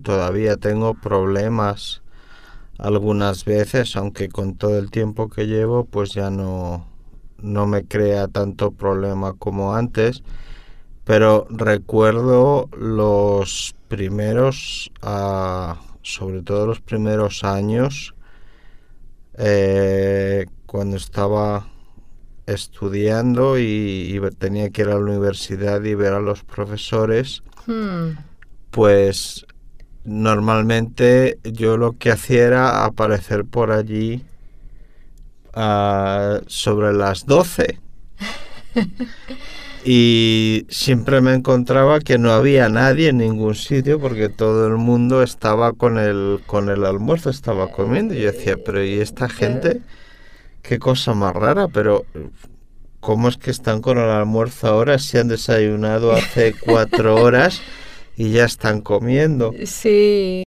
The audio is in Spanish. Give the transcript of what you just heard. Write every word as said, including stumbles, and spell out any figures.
todavía tengo problemas algunas veces, aunque con todo el tiempo que llevo, pues ya no, no me crea tanto problema como antes. Pero recuerdo los primeros, uh, sobre todo los primeros años, eh, cuando estaba estudiando y, y tenía que ir a la universidad y ver a los profesores, Hmm. pues normalmente yo lo que hacía era aparecer por allí uh, sobre las doce. Y siempre me encontraba que no había nadie en ningún sitio porque todo el mundo estaba con el, con el almuerzo, estaba comiendo. Y yo decía, pero ¿y esta Claro. gente? Qué cosa más rara, pero ¿cómo es que están con el almuerzo ahora si han desayunado hace cuatro horas y ya están comiendo? Sí.